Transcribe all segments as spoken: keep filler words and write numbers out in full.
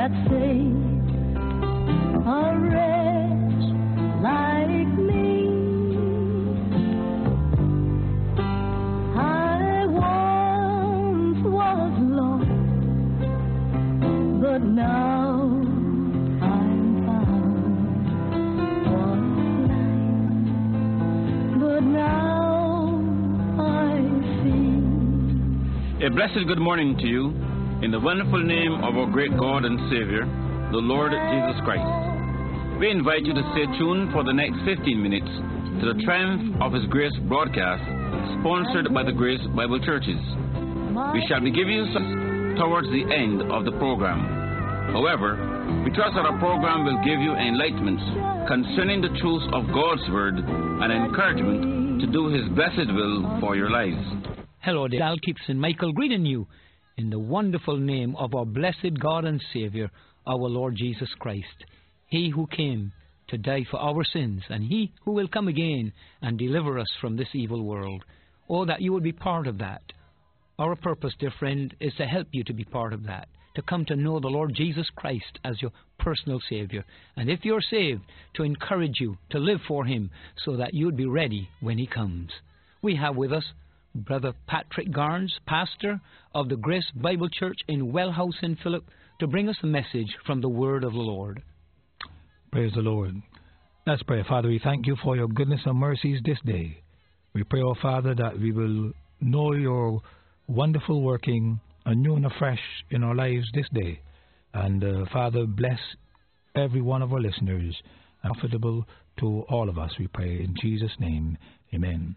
that saved a wretch like me. I once was lost, but now I'm found. Was blind, but now I see. A blessed good morning to you, in the wonderful name of our great God and Savior, the Lord Jesus Christ. We invite you to stay tuned for the next fifteen minutes to the Triumph of His Grace broadcast, sponsored by the Grace Bible Churches. We shall be giving you some towards the end of the program. However, we trust that our program will give you enlightenment concerning the truths of God's Word and encouragement to do His blessed will for your lives. Hello there, Al Keeps and Michael greeting you in the wonderful name of our blessed God and Savior, our Lord Jesus Christ. He who came to die for our sins, and He who will come again and deliver us from this evil world. Oh, that you would be part of that. Our purpose, dear friend, is to help you to be part of that, to come to know the Lord Jesus Christ as your personal Savior. And if you're saved, to encourage you to live for Him so that you'd be ready when He comes. We have with us Brother Patrick Garnes, pastor of the Grace Bible Church in Wellhouse in Phillip, to bring us a message from the Word of the Lord. Praise the Lord. Let's pray. Father, we thank you for your goodness and mercies this day. We pray, oh Father, that we will know your wonderful working anew and afresh in our lives this day. And uh, Father, bless every one of our listeners, and profitable to all of us, we pray in Jesus' name. Amen.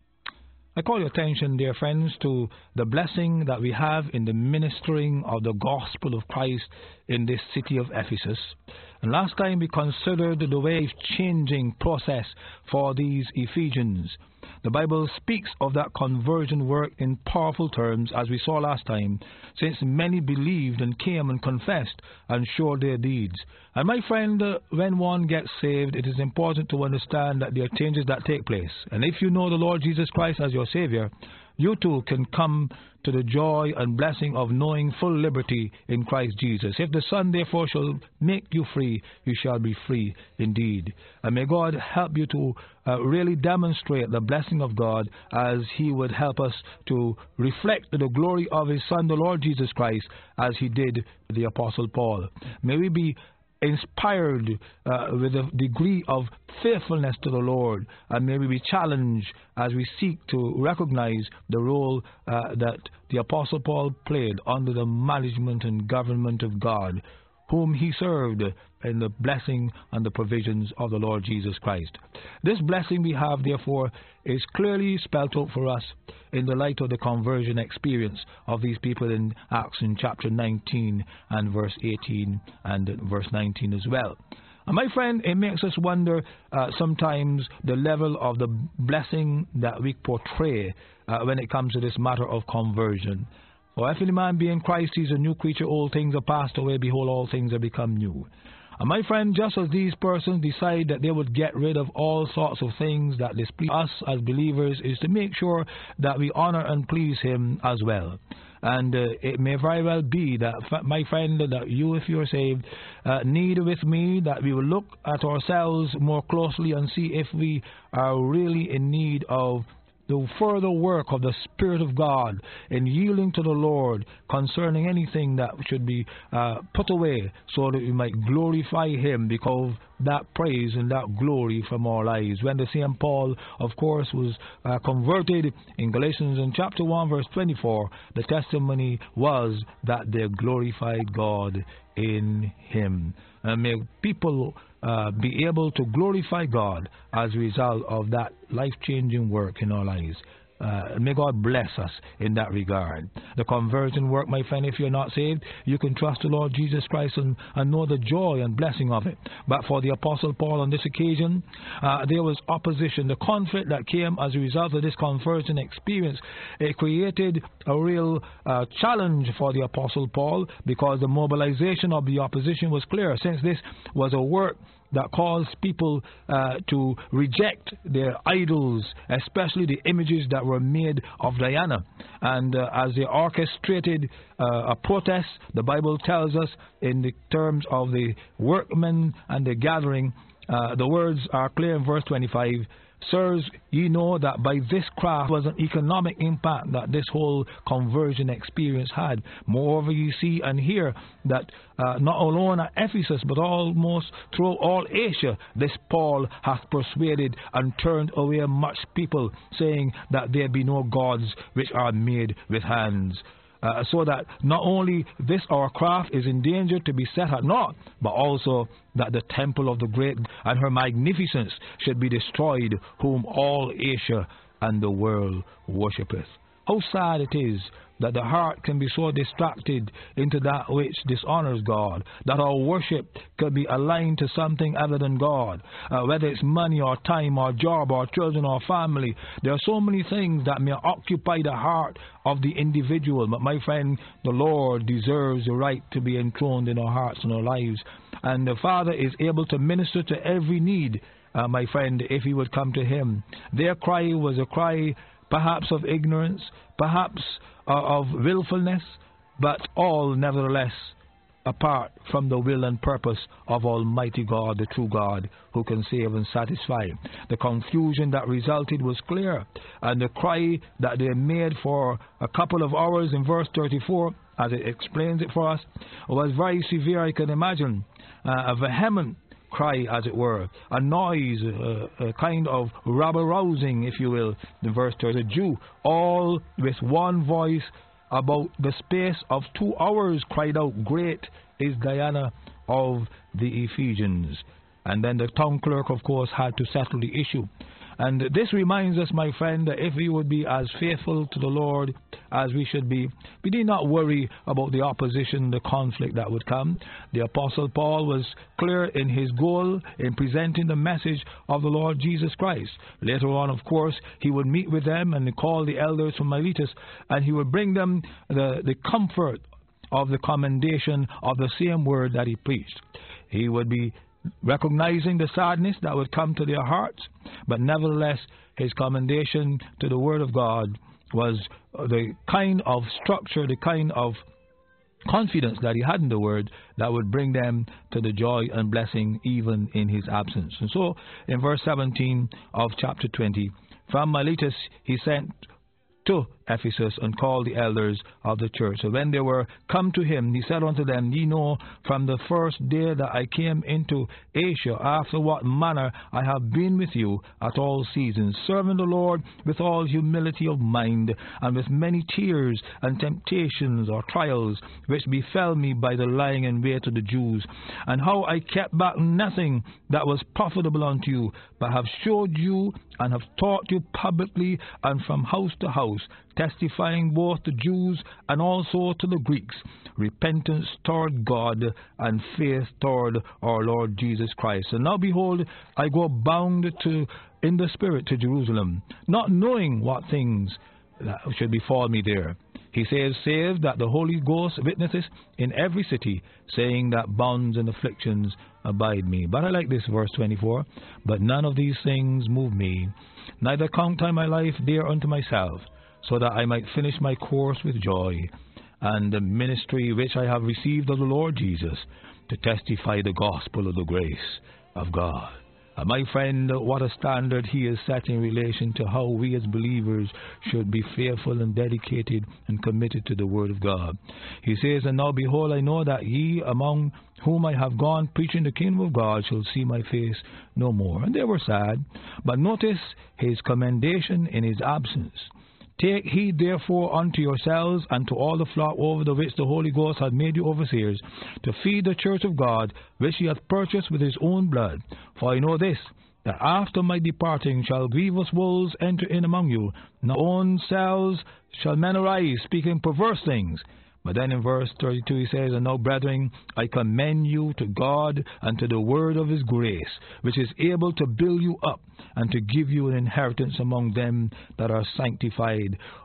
I call your attention, dear friends, to the blessing that we have in the ministering of the gospel of Christ in this city of Ephesus. And last time we considered the wave-changing process for these Ephesians. The Bible speaks of that conversion work in powerful terms, as we saw last time, since many believed and came and confessed and showed their deeds. And my friend, uh, when one gets saved, it is important to understand that there are changes that take place. And if you know the Lord Jesus Christ as your Savior, you too can come to the joy and blessing of knowing full liberty in Christ Jesus. If the Son therefore shall make you free, you shall be free indeed. And may God help you to uh, really demonstrate the blessing of God as He would help us to reflect the glory of His Son, the Lord Jesus Christ, as He did the Apostle Paul. May we be inspired uh, with a degree of faithfulness to the Lord, and may we be challenged as we seek to recognize the role uh, that the Apostle Paul played under the management and government of God, whom he served in the blessing and the provisions of the Lord Jesus Christ. This blessing we have, therefore, is clearly spelled out for us in the light of the conversion experience of these people in Acts in chapter nineteen and verse eighteen and verse nineteen as well. And my friend, it makes us wonder uh, sometimes the level of the blessing that we portray uh, when it comes to this matter of conversion. For if any man be in Christ, he is a new creature, old things are passed away, behold, all things are become new. And my friend, just as these persons decide that they would get rid of all sorts of things that displease us as believers, is to make sure that we honor and please Him as well. And uh, it may very well be that, my friend, that you, if you are saved, uh, need with me that we will look at ourselves more closely and see if we are really in need of the further work of the Spirit of God in yielding to the Lord concerning anything that should be uh, put away, so that we might glorify Him because that praise and that glory from our lives. When the same Paul, of course, was uh, converted in Galatians in chapter one verse twenty-four, the testimony was that they glorified God in Him. And may people uh, be able to glorify God as a result of that life-changing work in our lives. Uh, may God bless us in that regard. The conversion work, my friend, if you're not saved, you can trust the Lord Jesus Christ and, and know the joy and blessing of it. But for the Apostle Paul on this occasion, uh, there was opposition. The conflict that came as a result of this conversion experience, it created a real uh, challenge for the Apostle Paul, because the mobilization of the opposition was clear. Since this was a work that caused people uh, to reject their idols, especially the images that were made of Diana. And uh, as they orchestrated uh, a protest, the Bible tells us in the terms of the workmen and the gathering, uh, the words are clear in verse twenty-five. Sirs, ye know that by this craft was an economic impact that this whole conversion experience had. Moreover, ye see and hear that uh, not alone at Ephesus, but almost throughout all Asia, this Paul hath persuaded and turned away much people, saying that there be no gods which are made with hands. Uh, so that not only this our craft is in danger to be set at naught, but also that the temple of the great and her magnificence should be destroyed, whom all Asia and the world worshippeth. How sad it is that the heart can be so distracted into that which dishonors God, that our worship could be aligned to something other than God, uh, whether it's money or time or job or children or family. There are so many things that may occupy the heart of the individual, but my friend, the Lord deserves the right to be enthroned in our hearts and our lives, and the Father is able to minister to every need, uh, my friend, if he would come to him. Their cry was a cry perhaps of ignorance, perhaps uh, of willfulness, but all nevertheless apart from the will and purpose of Almighty God, the true God, who can save and satisfy. The confusion that resulted was clear, and the cry that they made for a couple of hours in verse thirty-four, as it explains it for us, was very severe, I can imagine. Uh, a vehement cry, as it were, a noise, uh, a kind of rabble-rousing, if you will, in verse thirty. The Jew, all with one voice, about the space of two hours, cried out, "Great is Diana of the Ephesians." And then the town clerk, of course, had to settle the issue. And this reminds us, my friend, that if we would be as faithful to the Lord as we should be, we need not worry about the opposition, the conflict that would come. The Apostle Paul was clear in his goal in presenting the message of the Lord Jesus Christ. Later on, of course, he would meet with them and call the elders from Miletus, and he would bring them the, the comfort of the commendation of the same word that he preached. He would be recognizing the sadness that would come to their hearts, but nevertheless his commendation to the Word of God was the kind of structure, the kind of confidence that he had in the Word that would bring them to the joy and blessing even in his absence. And so in verse seventeen of chapter twenty, from Miletus he sent to Ephesus and called the elders of the church. So when they were come to him, he said unto them, Ye know from the first day that I came into Asia, after what manner I have been with you at all seasons, serving the Lord with all humility of mind, and with many tears and temptations or trials, which befell me by the lying in wait of the Jews, and how I kept back nothing that was profitable unto you, but have showed you and have taught you publicly and from house to house, testifying both to Jews and also to the Greeks, repentance toward God and faith toward our Lord Jesus Christ. And now behold, I go bound to in the Spirit to Jerusalem, not knowing what things that should befall me there. He says, save that the Holy Ghost witnesses in every city, saying that bonds and afflictions abide me. But I like this verse twenty-four. But none of these things move me, neither count I my life dear unto myself, so that I might finish my course with joy, and the ministry which I have received of the Lord Jesus, to testify the gospel of the grace of God. Uh, my friend, what a standard he is set in relation to how we as believers should be faithful and dedicated and committed to the Word of God. He says, And now behold, I know that ye among whom I have gone preaching the kingdom of God shall see my face no more. And they were sad. But notice his commendation in his absence. Take heed therefore unto yourselves and to all the flock over the which the Holy Ghost hath made you overseers, to feed the church of God, which he hath purchased with his own blood. For I know this, that after my departing shall grievous wolves enter in among you, and your own selves shall men arise, speaking perverse things. But then in verse thirty-two he says, And now, brethren, I commend you to God and to the word of his grace, which is able to build you up and to give you an inheritance among them that are sanctified.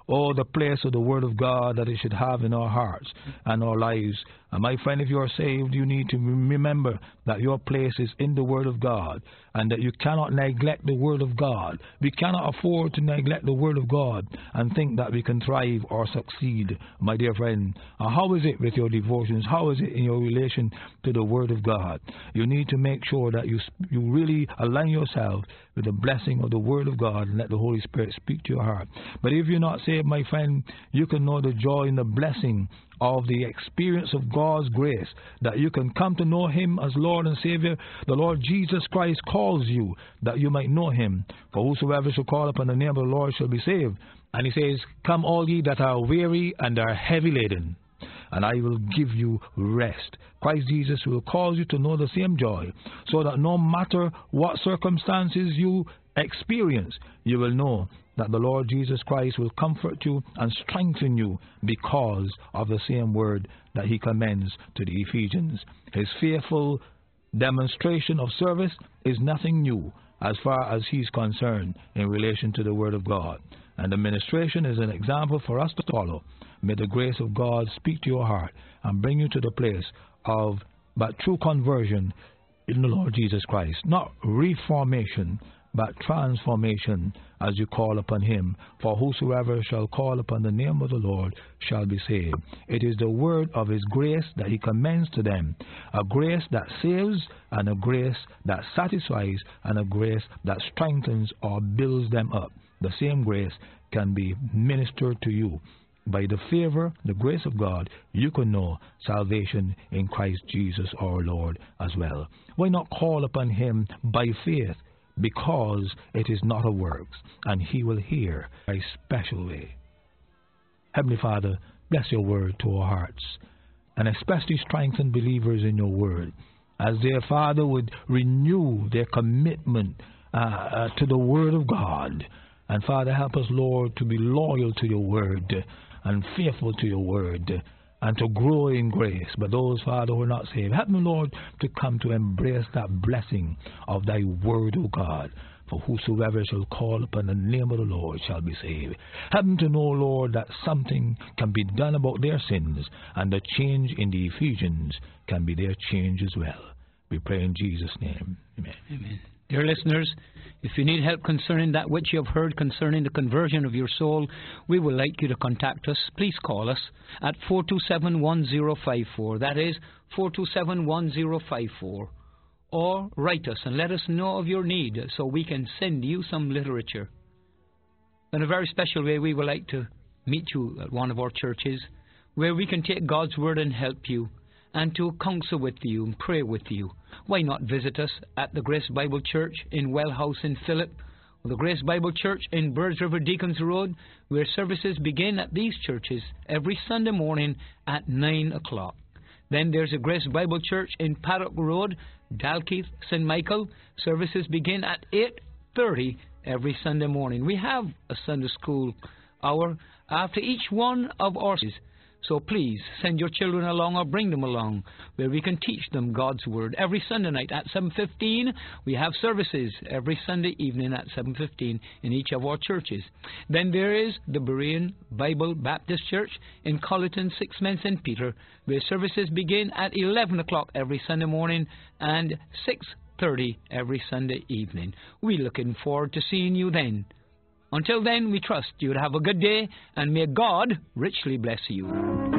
oh, the place of the Word of God that it should have in our hearts and our lives. And my friend, if you are saved, you need to remember that your place is in the Word of God and that you cannot neglect the Word of God. We cannot afford to neglect the Word of God and think that we can thrive or succeed, my dear friend. Uh, how is it with your devotions? How is it in your relation to the Word of God? You need to make sure that you, you really align yourself with the blessing of the Word of God and let the Holy Spirit speak to your heart. But if you're not saved, my friend, you can know the joy and the blessing of the experience of God's grace, that you can come to know Him as Lord and Savior. The Lord Jesus Christ calls you that you might know Him. For whosoever shall call upon the name of the Lord shall be saved. And He says, come all ye that are weary and are heavy laden, and I will give you rest. Christ Jesus will cause you to know the same joy, so that no matter what circumstances you experience, you will know that the Lord Jesus Christ will comfort you and strengthen you because of the same word that He commends to the Ephesians. His faithful demonstration of service is nothing new as far as He's concerned in relation to the Word of God. And the ministration is an example for us to follow. May the grace of God speak to your heart and bring you to the place of but true conversion in the Lord Jesus Christ. Not reformation, but transformation as you call upon Him. For whosoever shall call upon the name of the Lord shall be saved. It is the word of His grace that He commends to them. A grace that saves, and a grace that satisfies, and a grace that strengthens or builds them up. The same grace can be ministered to you. By the favor, the grace of God, you can know salvation in Christ Jesus our Lord as well. Why not call upon Him by faith? Because it is not of works, and He will hear a special way. Heavenly Father, bless your word to our hearts, and especially strengthen believers in your word, as their Father would renew their commitment uh, uh, to the word of God. And Father, help us, Lord, to be loyal to your word and faithful to your word, and to grow in grace. But those, Father, who are not saved, help me, Lord, to come to embrace that blessing of thy word, O God. For whosoever shall call upon the name of the Lord shall be saved. Help them to know, Lord, that something can be done about their sins, and the change in the Ephesians can be their change as well. We pray in Jesus' name. Amen. Amen. Dear listeners, if you need help concerning that which you have heard concerning the conversion of your soul, we would like you to contact us. Please call us at four two seven, one zero five four. That is four two seven, one zero five four. Or write us and let us know of your need so we can send you some literature. In a very special way, we would like to meet you at one of our churches where we can take God's word and help you, and to counsel with you and pray with you. Why not visit us at the Grace Bible Church in Wellhouse in Phillip, or the Grace Bible Church in Birds River Deacons Road, where services begin at these churches every Sunday morning at nine o'clock. Then there's a Grace Bible Church in Paddock Road, Dalkeith, Saint Michael. Services begin at eight thirty every Sunday morning. We have a Sunday school hour after each one of our services. So please send your children along or bring them along where we can teach them God's Word. Every Sunday night at seven fifteen, we have services every Sunday evening at seven fifteen in each of our churches. Then there is the Berean Bible Baptist Church in Colleton, Six Men, Saint Peter, where services begin at eleven o'clock every Sunday morning and six thirty every Sunday evening. We're looking forward to seeing you then. Until then, we trust you to have a good day, and may God richly bless you.